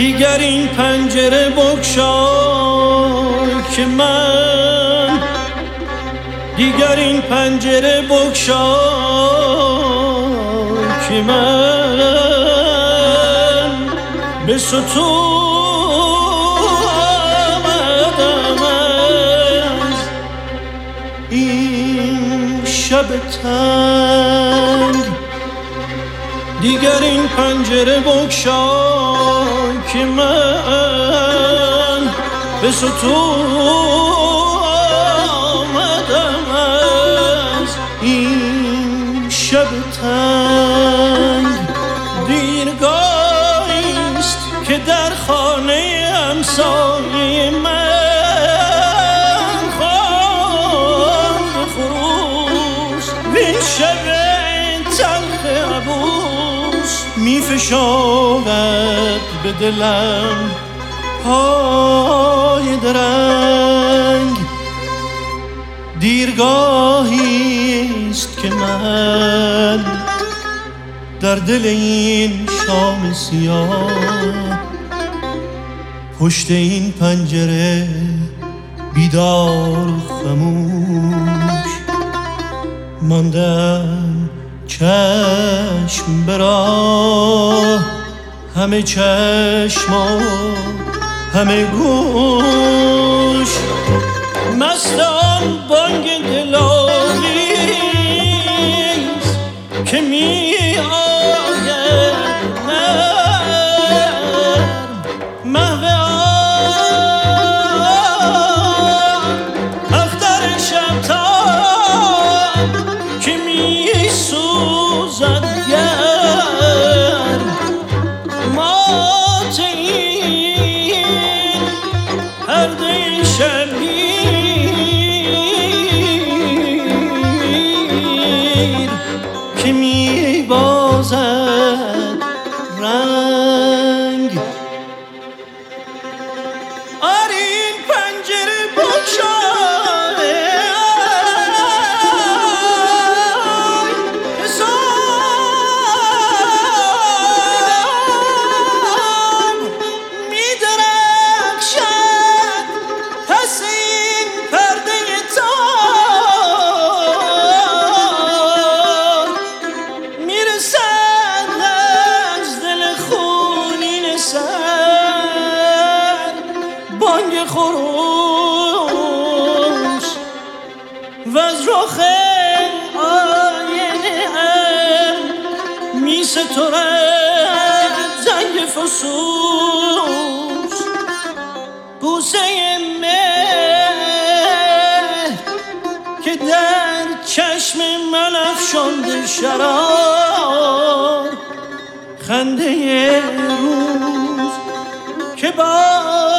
دیگر این پنجره بگشای که من، دیگر این پنجره بگشای که من به ستون آمدم از این شب تنگ. دیگر این پنجره بگشای که من به ستون آمدم از این شب تنگ. دیرگاهی است که در خانه همسایه من خواند خروس، وین شب تلخ عبوس می فشارد به دلم پای درنگ. دیرگاهی است که من در دل این شام سیاه پشت این پنجره بیدار خموش ماندم، چشم به راه، همه چشما همه گوش مست آن بانگ دلاویز که می آید نرم، محو آن اختر شبتاب که می سوزد گرم. مات این پرده شبگیر که می بازد رنگ. آری این پنجره بگشای که صبح می درخشد پس این پرده تار، می رسد از دل خونین سر بانگ خروس و از رخ آینه هم می سترد زنگ فسوس. بوسه مهر که در چشم من افشانده شرار، خنده روز که با